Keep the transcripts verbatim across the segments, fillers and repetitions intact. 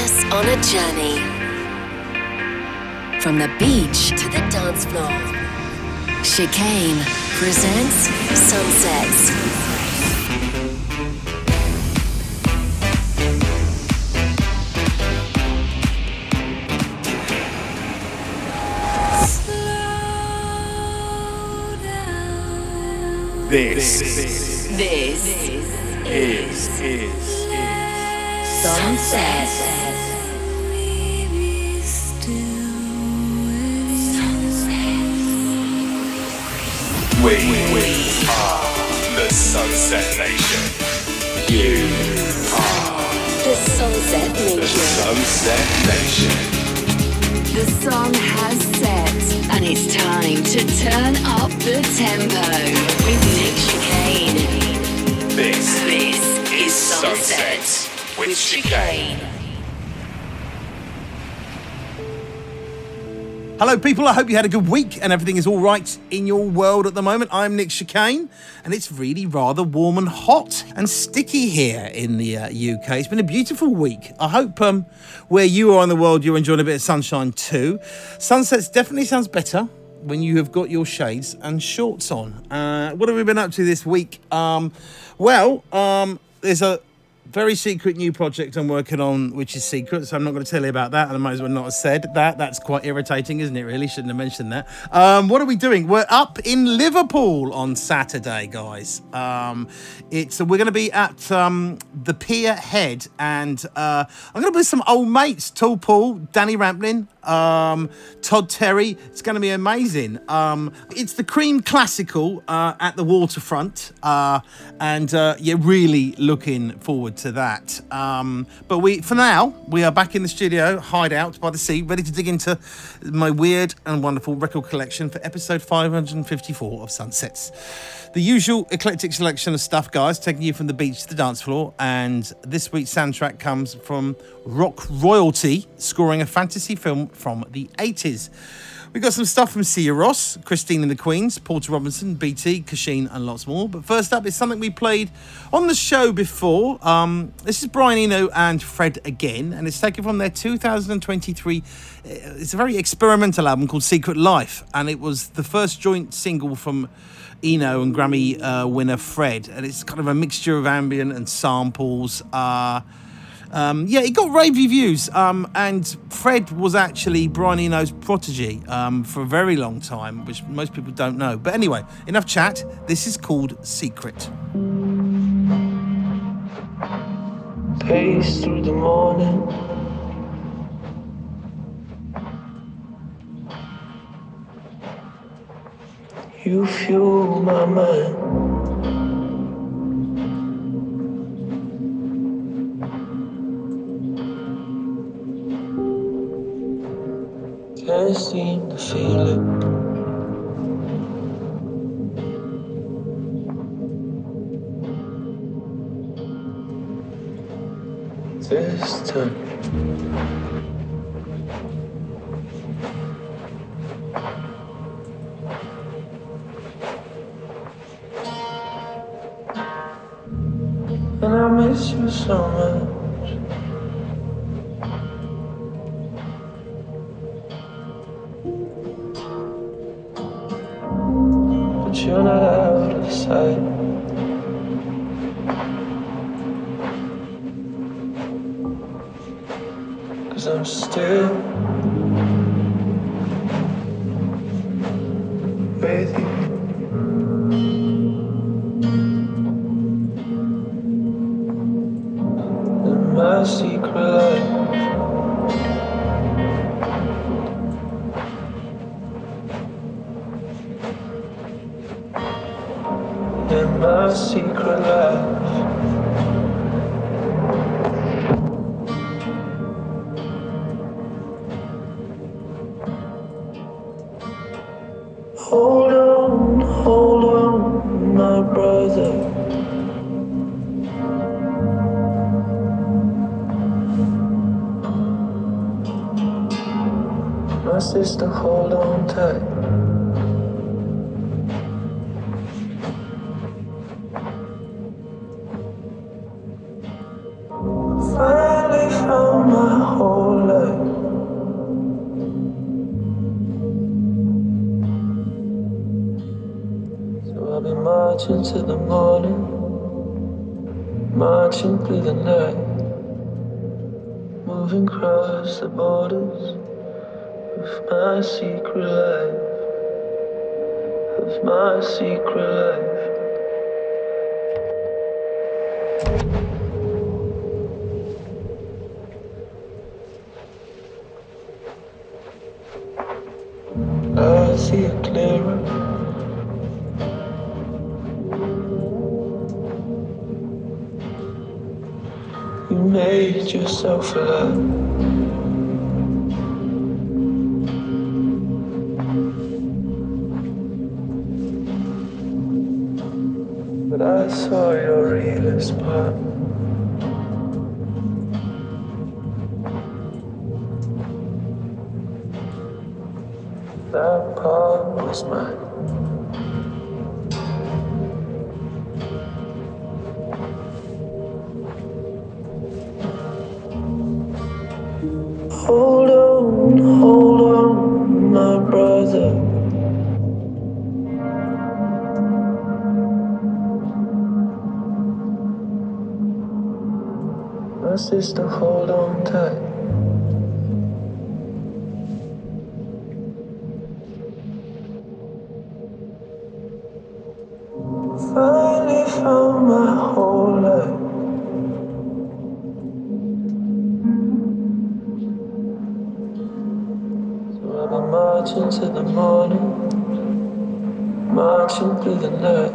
us on a journey. From the beach to the dance floor. Chicane presents Sunsets. This, this, this is, is, is Sunset. We, we are the Sunset Nation. You are The Sunset the Nation. Sunset Nation. The sun has set, and it's time to turn up the tempo with Nick Chicane. This, This is Sunset Sunset with Chicane. Hello people, I hope you had a good week and everything is all right in your world at the moment. I'm Nick Chicane and it's really rather warm and hot and sticky here in the uh, U K. It's been a beautiful week. I hope um, where you are in the world you're enjoying a bit of sunshine too. Sunsets definitely sounds better when you have got your shades and shorts on. Uh, what have we been up to this week? Um, well, um, there's a very secret new project I'm working on, which is secret, so I'm not going to tell you about that, and I might as well not have said that. That's quite irritating, isn't it, really? Shouldn't have mentioned that. Um, what are we doing? We're up in Liverpool on Saturday, guys. Um, it's We're going to be at um, the Pier Head, and uh, I'm going to be with some old mates, Tall Paul, Danny Ramplin, um, Todd Terry. It's going to be amazing. Um, it's the Cream Classical uh, at the waterfront, uh, and uh, you're really looking forward to that. Um, but we, for now, we are back in the studio, hideout by the sea, ready to dig into my weird and wonderful record collection for episode five hundred fifty-four of Sunsets. The usual eclectic selection of stuff, guys, taking you from the beach to the dance floor. And this week's soundtrack comes from Rock Royalty, scoring a fantasy film from the eighties. We've got some stuff from Sia Ross, Christine and the Queens, Porter Robinson, B T, Kasheen, and lots more. But first up is something we played on the show before. Um, this is Brian Eno and Fred again, and it's taken from their two thousand twenty-three. It's a very experimental album called Secret Life, and it was the first joint single from Eno and Grammy uh, winner Fred, and it's kind of a mixture of ambient and samples. Uh, Um, yeah, it got rave reviews, um, and Fred was actually Brian Eno's protege um, for a very long time, which most people don't know. But anyway, enough chat. This is called Secret. Pace through the morning. You fuel my mind. Can't seem to feel it. This time and I miss you so much. You're not out of sight. Cause I'm still with you. In my secret life. In my secret life. Hold on, hold on, my brother. My sister, hold on tight. Finally found my home. marching to the morning, marching through the night, moving across the borders of my secret life, of my secret life. I see it clearer. You made yourself alive. But I saw your realest part. That part was mine. Hold on, hold on, my brother. My sister, hold on tight. Finally found my whole life. So I've been marching to the morning, marching through the night,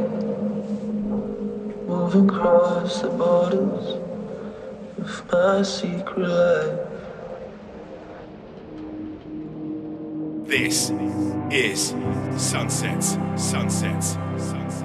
moving across the borders of my secret life. This is Sunsets, Sunsets, Sunsets.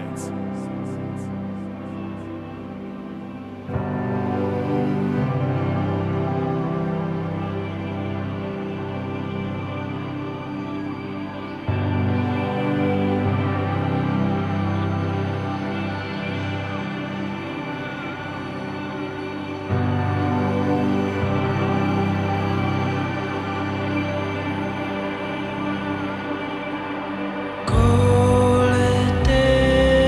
Golden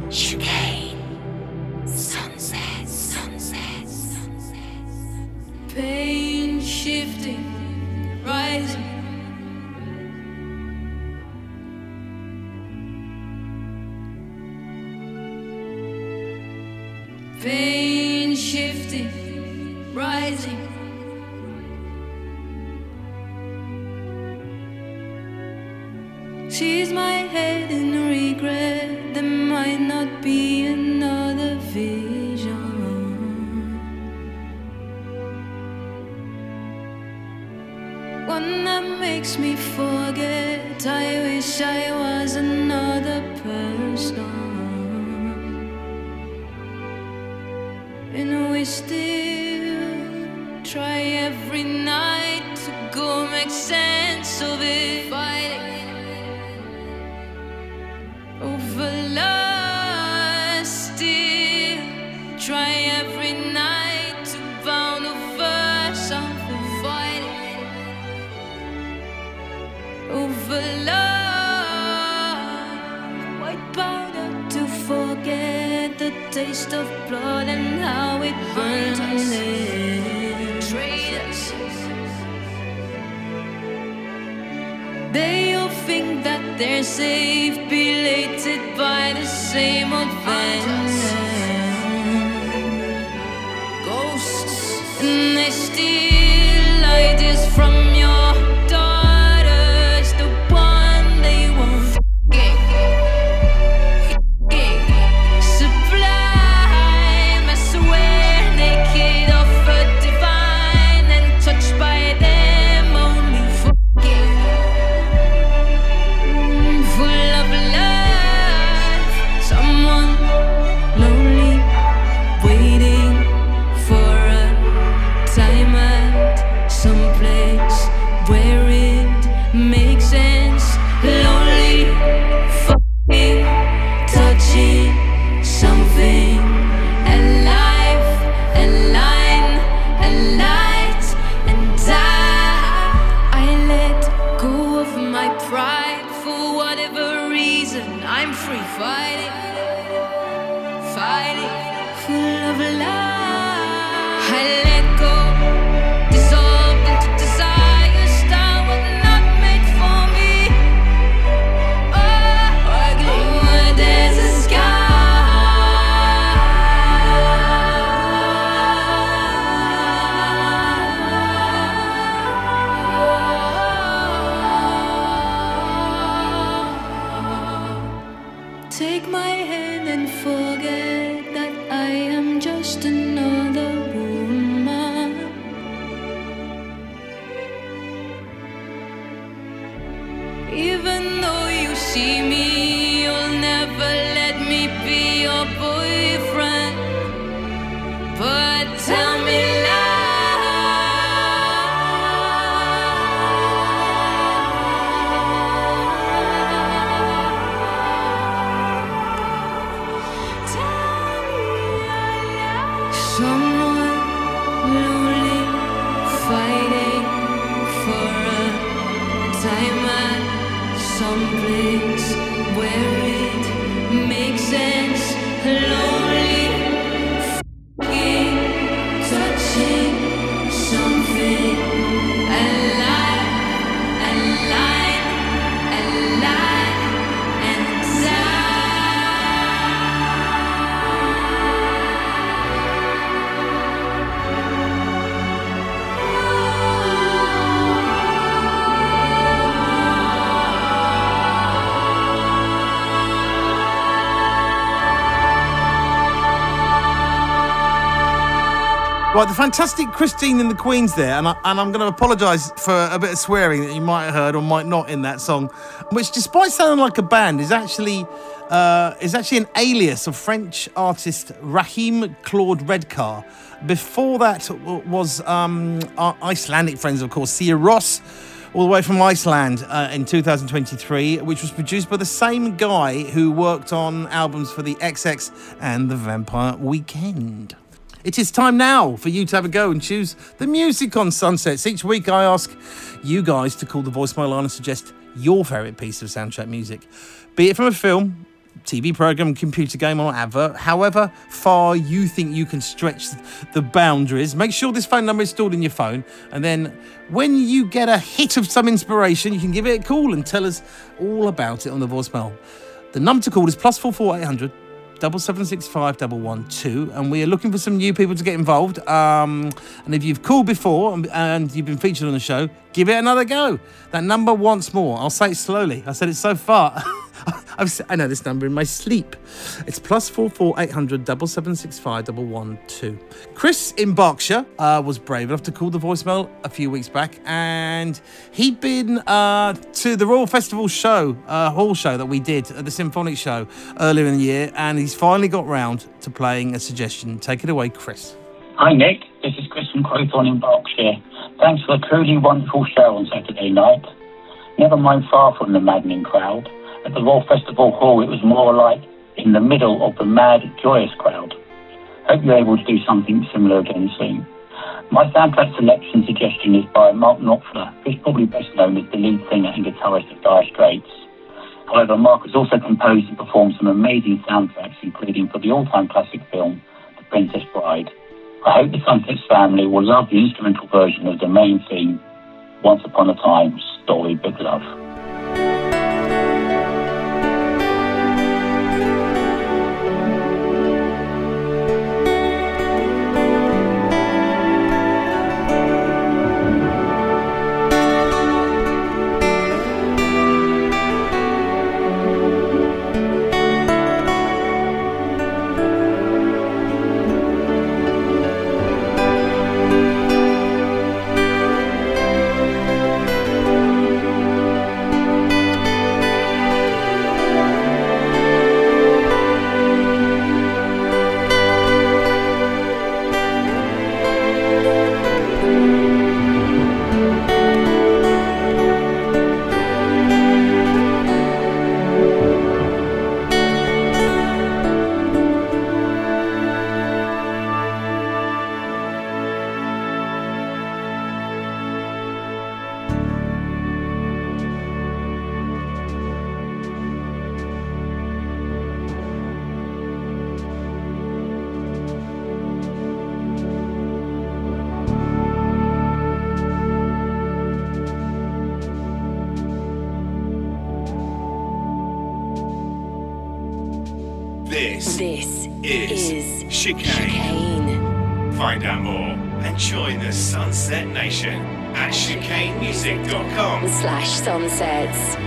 Chicane. Sunset, sunset, sunset. Pain shifting, rising. Pain shifting, rising. Sees my head in regret. There might not be another vision. One that makes me forget. I wish I was another person. And we still try every night to go make sense of it. Fighting over love, still try every night to bound over something. Fighting over love, white powder to forget the taste of blood and how it burns us. Traitors, they all think that they're safe, belated by the same old vengeance. Ghosts, and they steal ideas from your daughters, the one they won't f***ing, f***ing sublime. I swear, naked of a divine and touched by them only f***ing. Full of love, someone lonely, waiting for a time at some place where it makes sense. Lonely, fucking touching something alive, alive, alight, and I, I let go of my pride. For whatever reason, I'm free fighting, fighting, full of love. I let go, dissolved into desires that were not made for me. Oh, ugly, oh, there's a take my hand and forget that I am just another woman. Even though you see me, you'll never let me be your boyfriend. But tell me someone lonely, fighting for a time at some place where it makes sense. Lonely, f***ing touching something alive, alive, alive, and Right, the fantastic Christine and the Queens there, and, I, and I'm going to apologise for a bit of swearing that you might have heard or might not in that song, which, despite sounding like a band, is actually uh, is actually an alias of French artist Raheem Claude Redcar. Before that was um, our Icelandic friends, of course, Sia Ross, all the way from Iceland uh, in two thousand twenty-three, which was produced by the same guy who worked on albums for the X X and the Vampire Weekend. It is time now for you to have a go and choose the music on Sunsets. Each week I ask you guys to call the voicemail line and suggest your favourite piece of soundtrack music. Be it from a film, T V program, computer game, or advert, however far you think you can stretch the boundaries, make sure this phone number is stored in your phone, and then when you get a hit of some inspiration, you can give it a call and tell us all about it on the voicemail. The number to call is plus four four eight hundred double seven six five double one two, and we are looking for some new people to get involved. Um, and if you've called before and, and you've been featured on the show, give it another go. That number once more. I'll say it slowly. I said it so far. I've, I know this number in my sleep. It's plus four four eight hundred double seven six five double one two. Chris in Berkshire uh, was brave enough to call the voicemail a few weeks back, and he'd been uh, to the Royal Festival show, uh, hall show that we did at the Symphonic show earlier in the year, and he's finally got round to playing a suggestion. Take it away, Chris. Hi Nick, this is Chris from Crowthorne in Berkshire. Thanks for a truly wonderful show on Saturday night. Never mind far from the maddening crowd. At the Royal Festival Hall, it was more like in the middle of the mad, joyous crowd. Hope you're able to do something similar again soon. My soundtrack selection suggestion is by Mark Knopfler, who's probably best known as the lead singer and guitarist of Dire Straits. However, Mark has also composed and performed some amazing soundtracks, including for the all-time classic film, The Princess Bride. I hope the Sunsets family will love the instrumental version of the main theme, Once Upon a Time, Story Big Love. This, This is, is Chicane. Chicane. Find out more and join the Sunset Nation at chicane music dot com. Slash sunsets.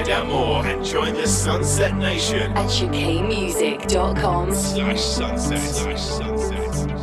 Find out more and join the Sunset Nation at chicane music dot com slash sunset slash sunset.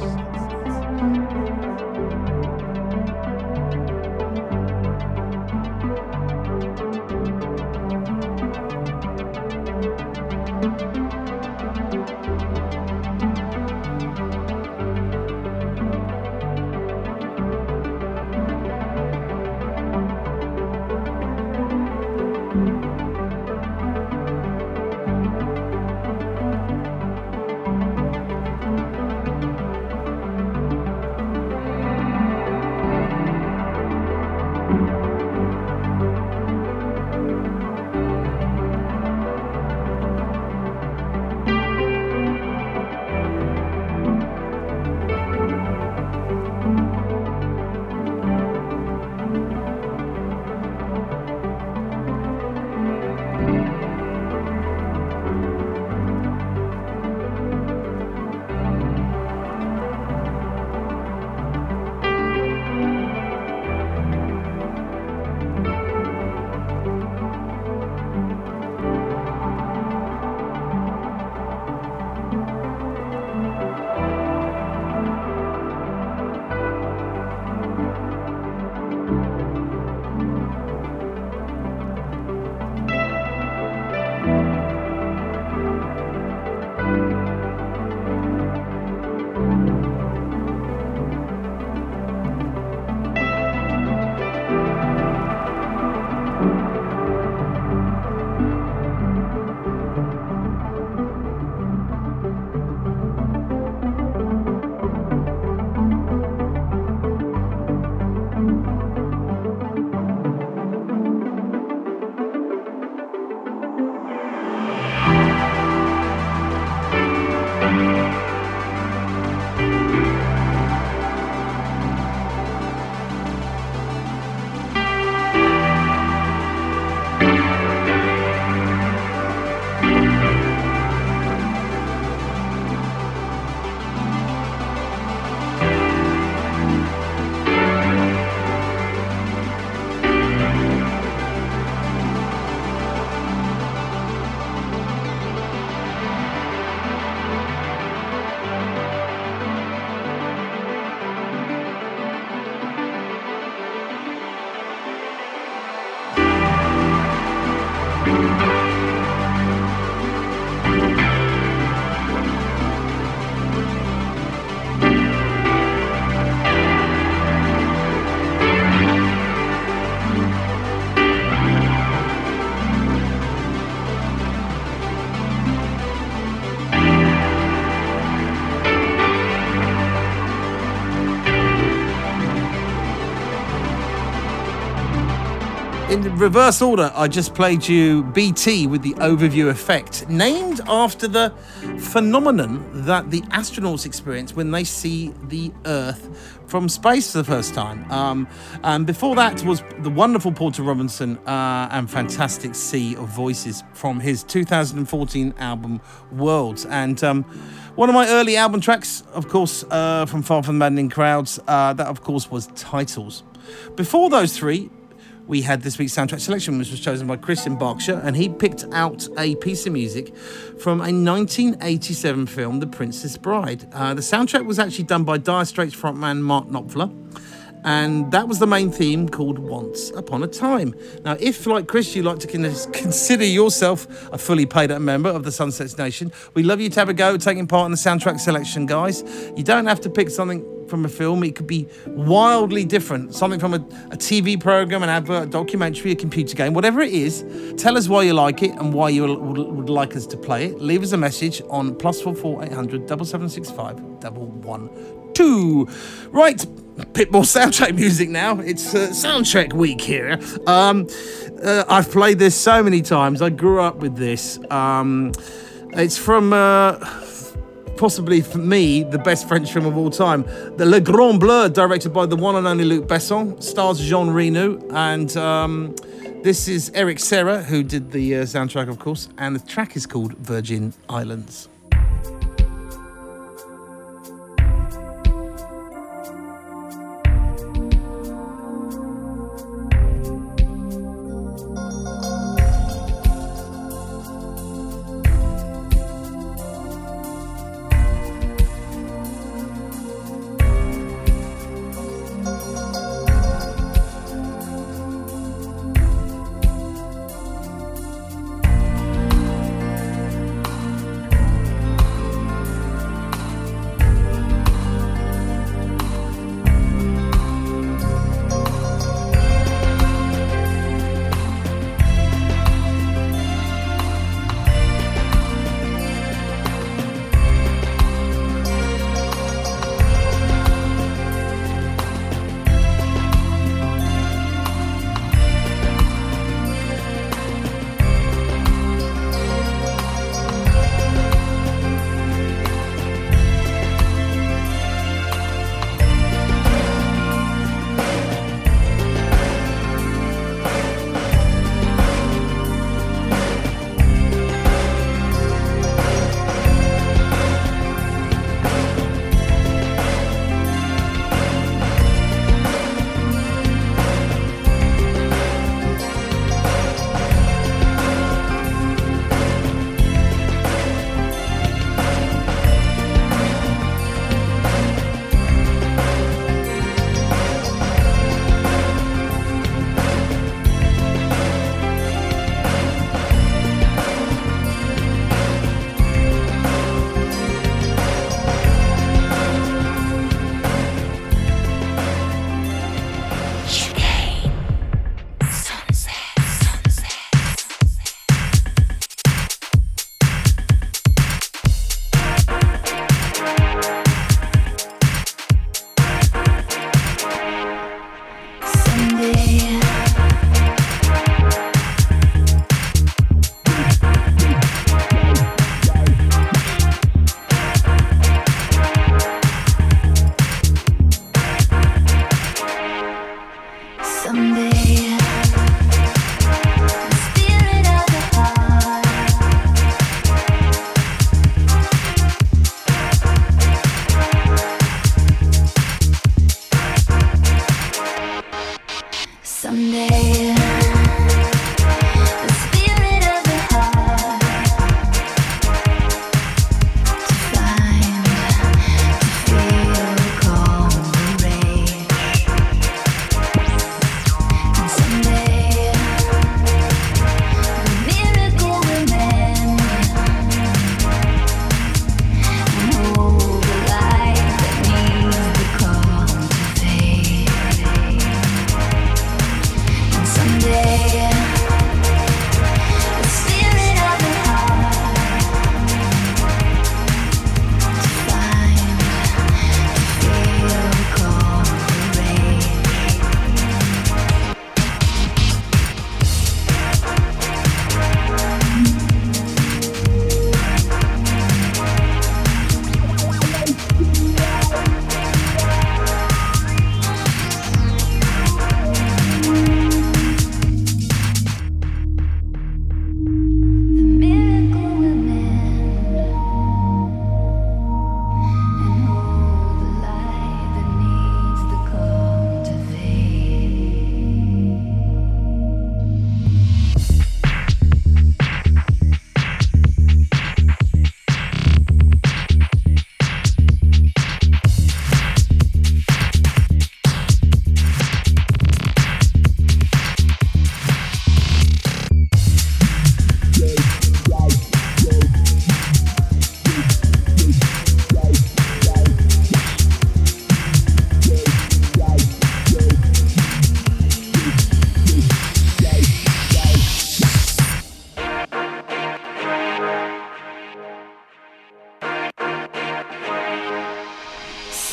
In reverse order, I just played you B T with the overview effect, named after the phenomenon that the astronauts experience when they see the Earth from space for the first time. Um, and before that was the wonderful Porter Robinson uh, and fantastic sea of voices from his two thousand fourteen album Worlds. And um, one of my early album tracks, of course, uh, from Far From the Maddening Crowds, uh, that of course was Titles. Before those three, we had this week's soundtrack selection, which was chosen by Chris in Berkshire, and he picked out a piece of music from a nineteen eighty-seven film, The Princess Bride. Uh, the soundtrack was actually done by Dire Straits frontman Mark Knopfler, and that was the main theme, called Once Upon a Time. Now, if, like Chris, you like to consider yourself a fully paid-up member of the Sunsets Nation, we'd love you to have a go taking part in the soundtrack selection, guys. You don't have to pick something from a film. It could be wildly different, something from a, a T V program, an advert, a documentary, a computer game, whatever it is. Tell us why you like it and why you would, would like us to play it. Leave us a message on plus four four eight hundred seven seven six five one one two. Right, a bit more soundtrack music now. It's uh, soundtrack week here. Um, uh, I've played this so many times. I grew up with this. Um, it's from Uh, possibly, for me, the best French film of all time. The Le Grand Bleu, directed by the one and only Luc Besson, stars Jean Reno, and um, this is Eric Serra, who did the uh, soundtrack, of course, and the track is called Virgin Islands.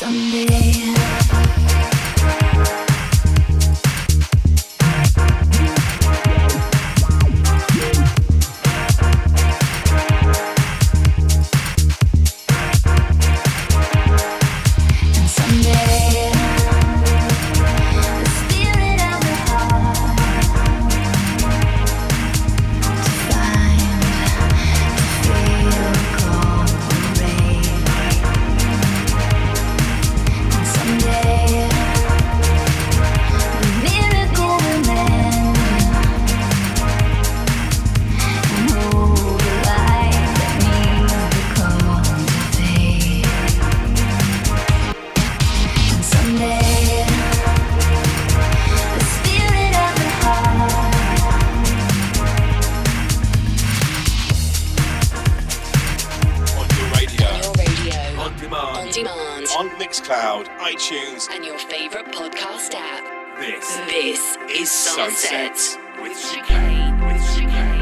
Mixcloud, iTunes, and your favorite podcast app. This, this is Sunset, Sunset with Chicane. With Chicane.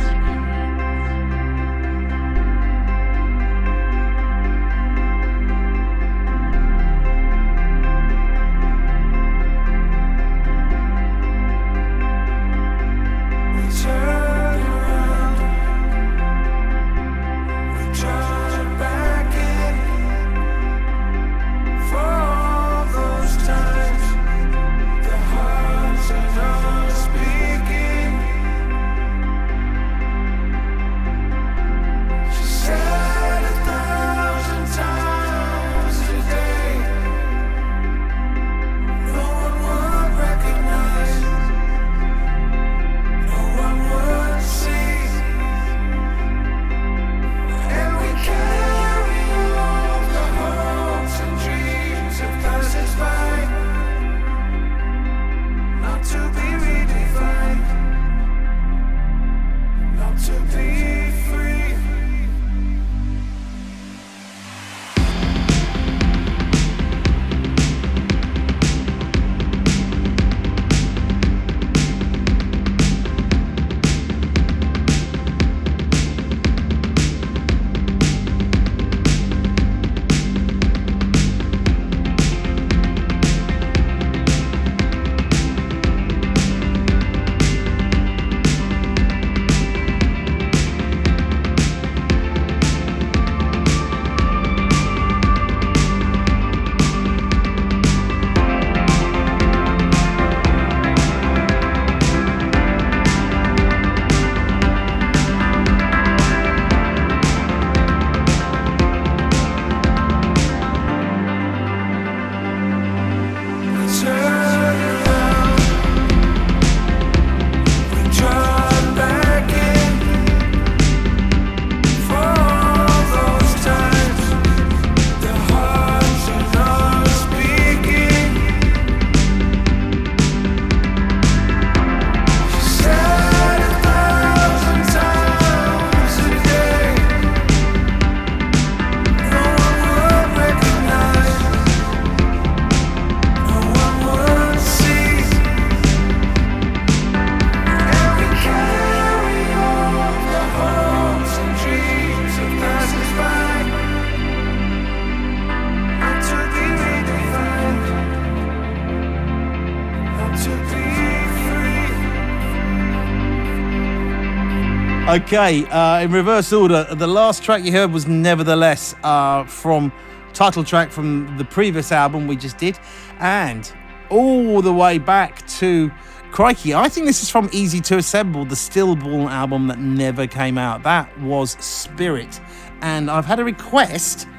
Okay, uh, in reverse order, the last track you heard was Nevertheless uh, from title track from the previous album we just did, and all the way back to crikey, I think this is from Easy to Assemble, the Stillborn album that never came out. That was Spirit, and I've had a request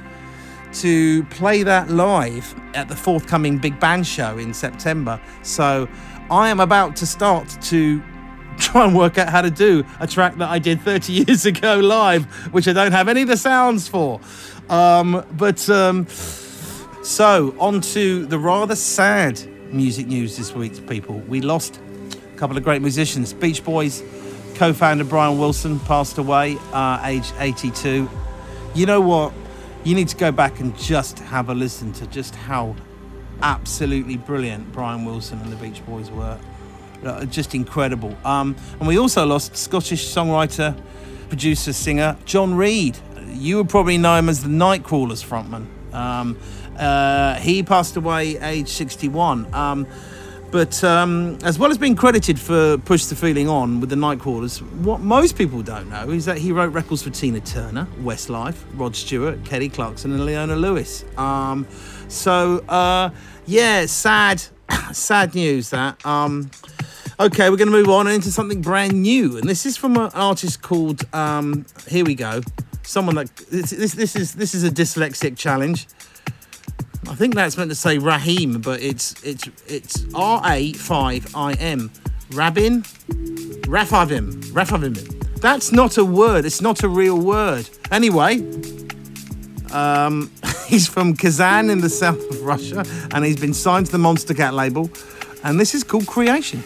to play that live at the forthcoming Big Band show in September, so I am about to start to try and work out how to do a track that I did thirty years ago live, which I don't have any of the sounds for. Um, but um, so on to the rather sad music news this week, people. We lost a couple of great musicians. Beach Boys co-founder Brian Wilson passed away, uh, aged eighty-two. You know what? You need to go back and just have a listen to just how absolutely brilliant Brian Wilson and the Beach Boys were. Uh, just incredible. Um, and we also lost Scottish songwriter, producer, singer John Reid. You would probably know him as the Nightcrawlers frontman. Um, uh, he passed away age sixty-one. Um, but um, as well as being credited for Push the Feeling On with the Nightcrawlers, what most people don't know is that he wrote records for Tina Turner, Westlife, Rod Stewart, Kelly Clarkson and Leona Lewis. Um, so, uh, yeah, sad, sad news that. Um, okay, we're going to move on into something brand new. And this is from an artist called, um, here we go. Someone that this, this this is this is a dyslexic challenge. I think that's meant to say Raheem, but it's it's it's R A five I M. Rabin, Rafavim, Rafavim. That's not a word. It's not a real word. Anyway, um, he's from Kazan in the south of Russia, and he's been signed to the Monster Cat label, and this is called Creation.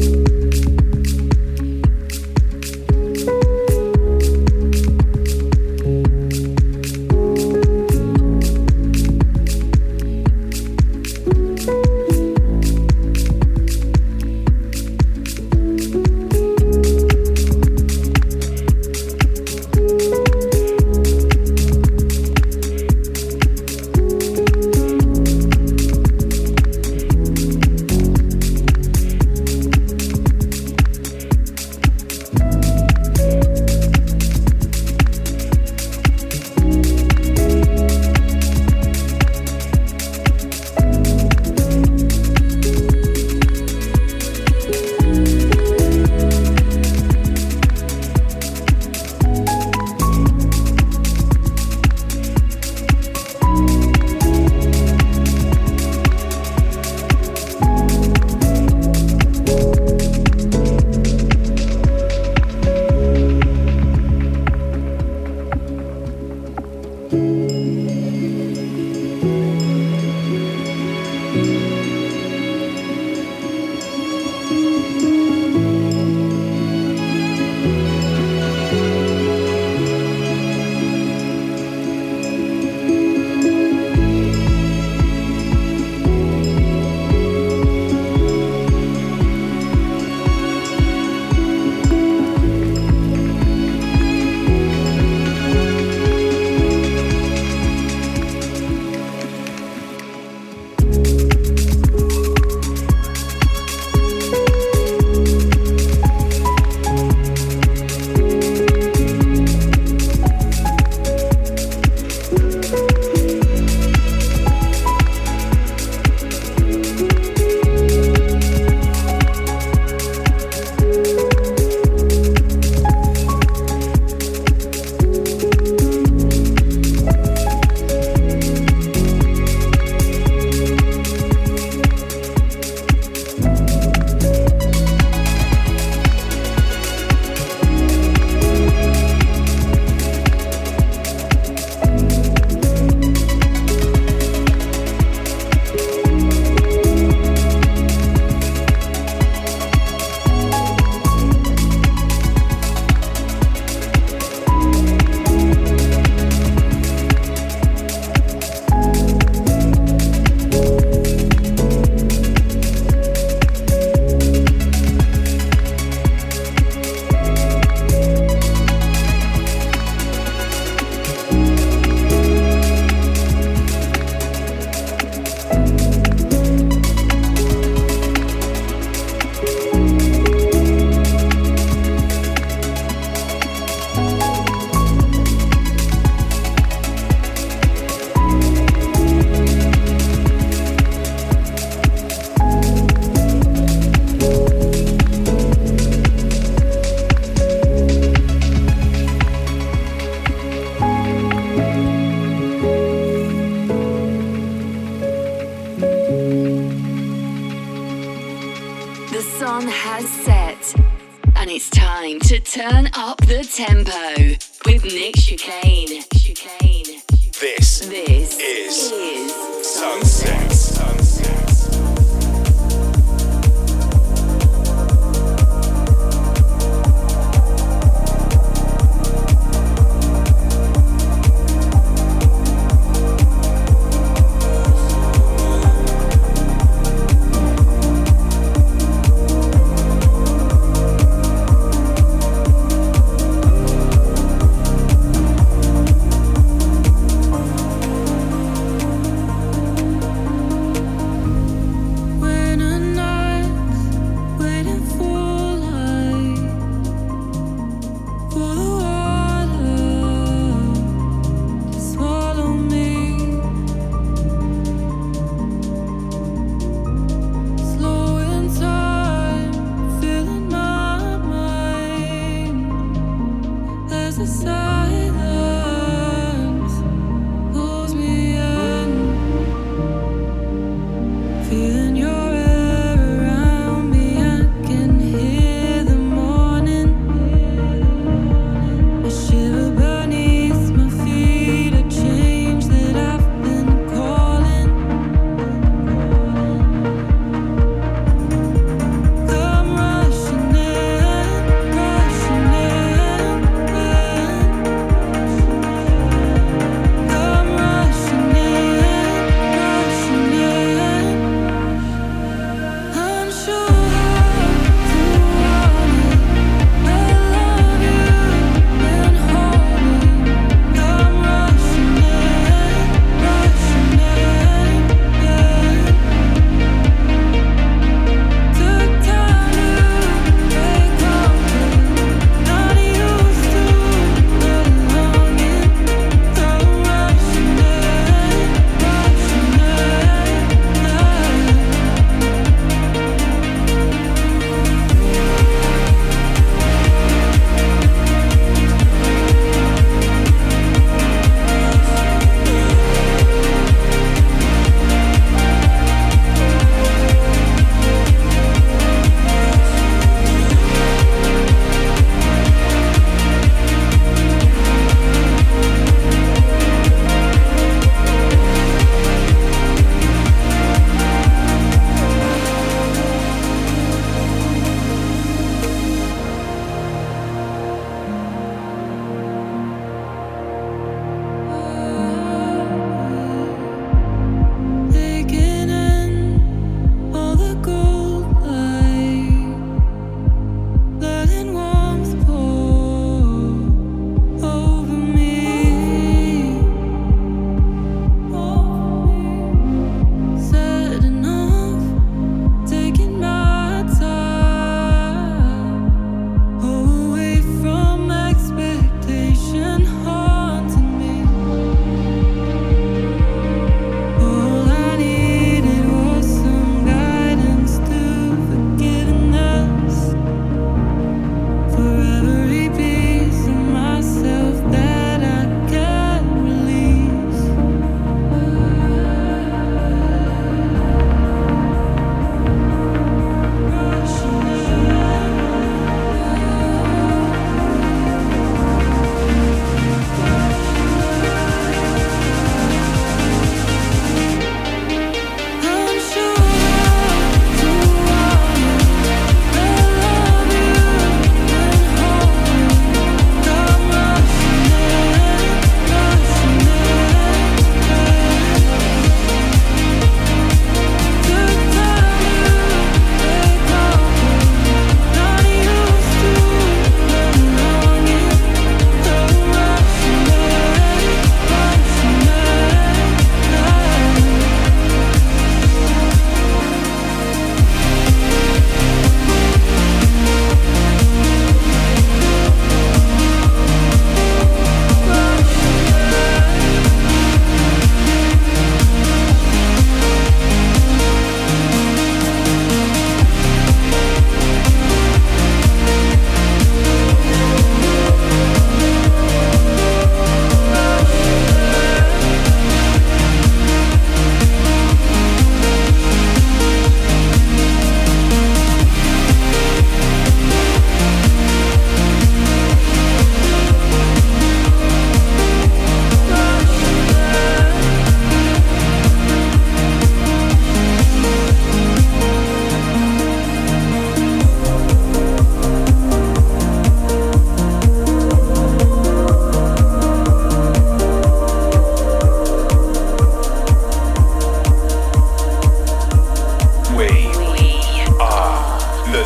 It's time to turn up the tempo with Nick Chicane. Chicane. This, this is, is Sunset. Sunset.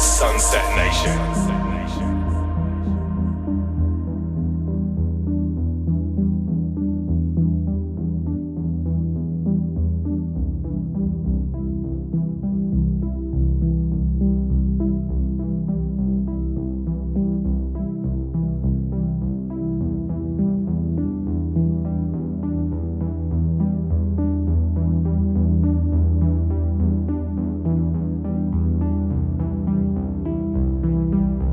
Sunset Nation. Thank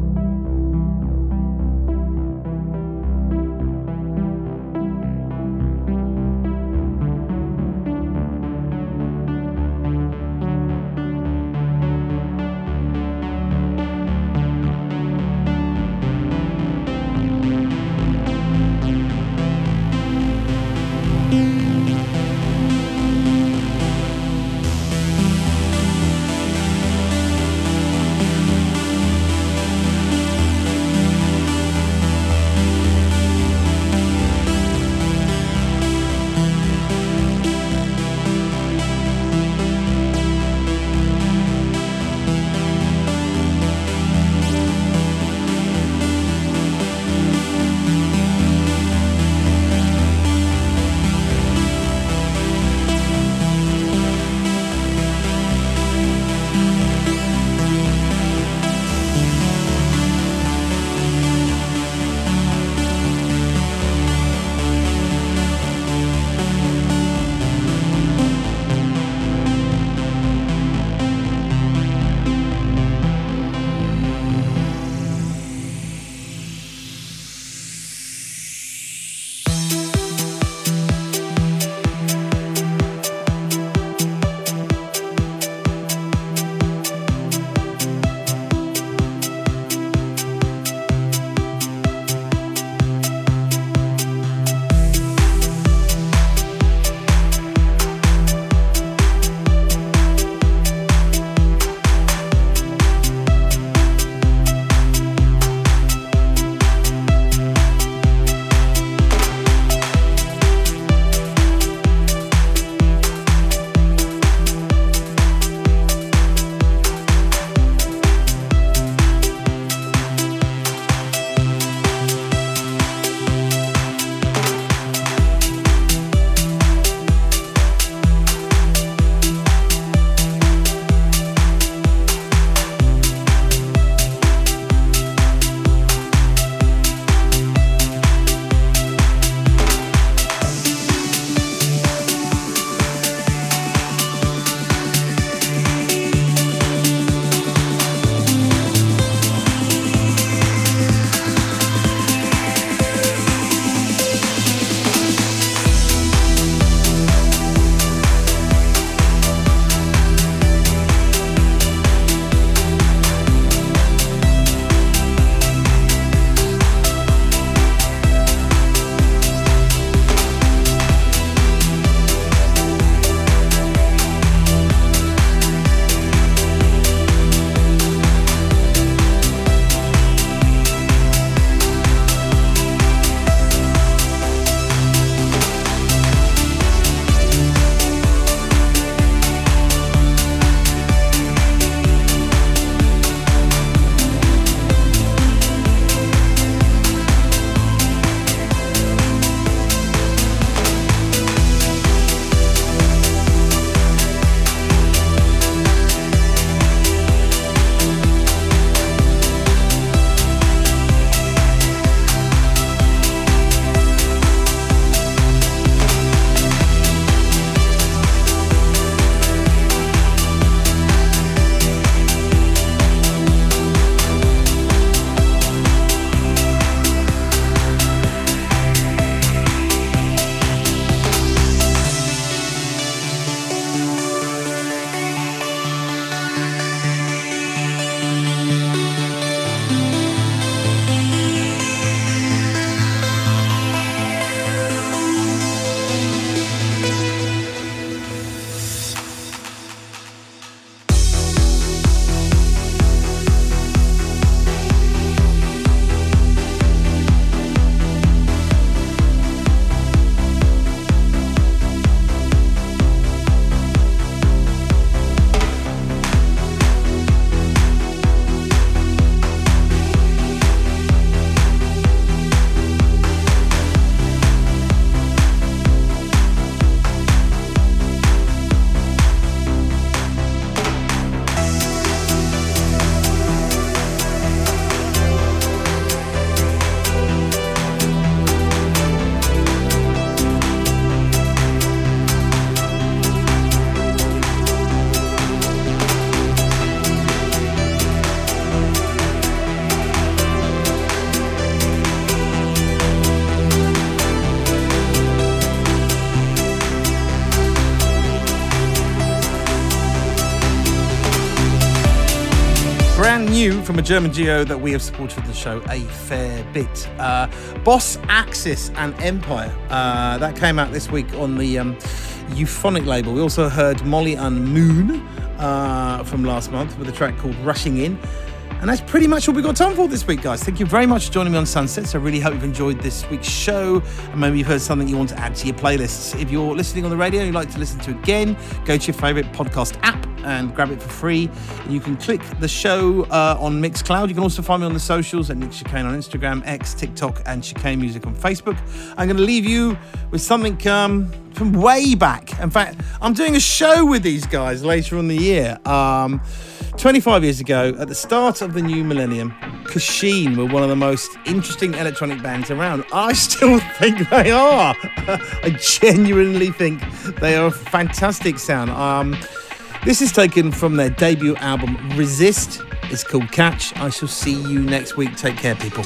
brand new from a German duo that we have supported on the show a fair bit. Uh, Boss Axis and Empire. Uh, that came out this week on the um, Euphonic label. We also heard Molly and Moon uh, from last month with a track called Rushing In. And that's pretty much all we've got time for this week, guys. Thank you very much for joining me on Sunsets. I really hope you've enjoyed this week's show. And maybe you've heard something you want to add to your playlists. If you're listening on the radio and you'd like to listen to it again, go to your favourite podcast app and grab it for free. And you can click the show uh, on Mixcloud. You can also find me on the socials at Nick Chicane on Instagram, X, TikTok, and Chicane Music on Facebook. I'm going to leave you with something um, from way back. In fact, I'm doing a show with these guys later on in the year. Um... twenty-five years ago, at the start of the new millennium, Kasheen were one of the most interesting electronic bands around. I still think they are. I genuinely think they are a fantastic sound. Um, this is taken from their debut album, Resist. It's called Catch. I shall see you next week. Take care, people.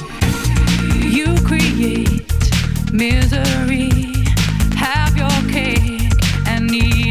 You create misery, have your cake and eat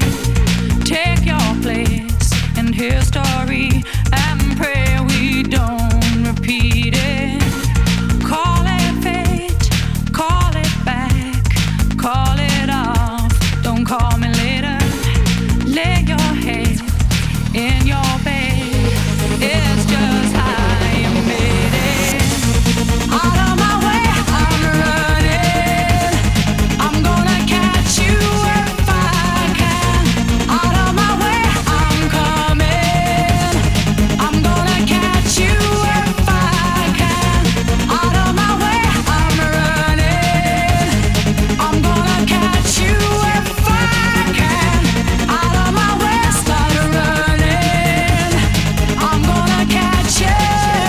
it. Take your place in history and pray we don't repeat it. Call it fate, call it back, call it off. Don't call me later. Lay your head in your bed. It's just how you made it. Out of my way, I'm running. I'm gonna catch you if I can. Out of my way, I'm coming. I'm gonna catch you if I can. Out of my way, I'm running. I'm gonna catch you if I can. Out of my way, start running. I'm gonna catch you.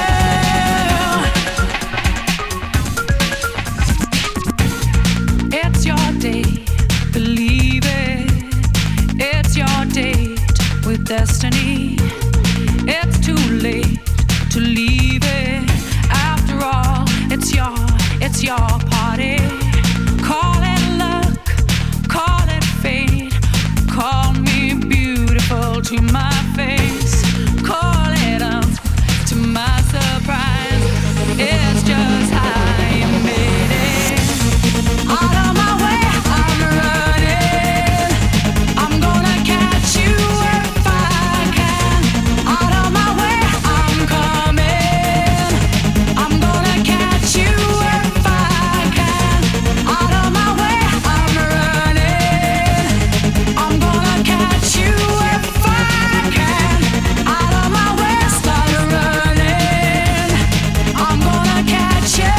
It's your day, believe it. It's your date with destiny. It's too late to leave it. After all, it's your, it's your party. Call it luck, call it fate. Call me beautiful to my face. Call it up to my surprise. It's just how you made it. Out of my way, I'm running. I'm gonna catch you if I can. Out of my way, I'm coming. I'm gonna catch you if I can. Out of my way, I'm running. I'm gonna catch you if I can. Out of my way, start running. I'm gonna catch you.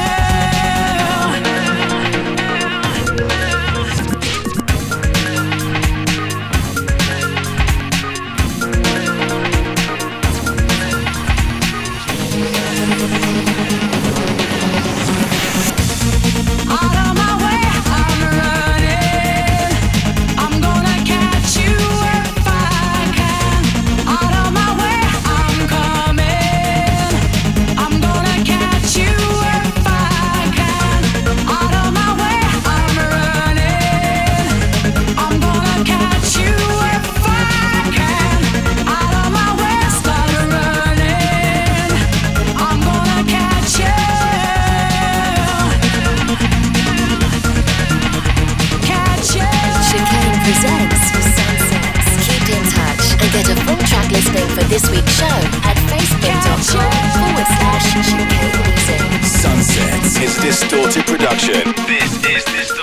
Out of my way, I'm running. I'm gonna catch you if I can. Out of my way, I'm coming. I'm gonna catch you if I can. Out of my way, I'm running. I'm gonna catch you if I can. Out of my way, start running. I'm gonna catch you. Catch you. Chicane presents Sunsets. Keep in touch and get a full track listing for this week's show at facebook.com forward slash Chicane Music. Sunsets is Distorted Production. This is Distorted.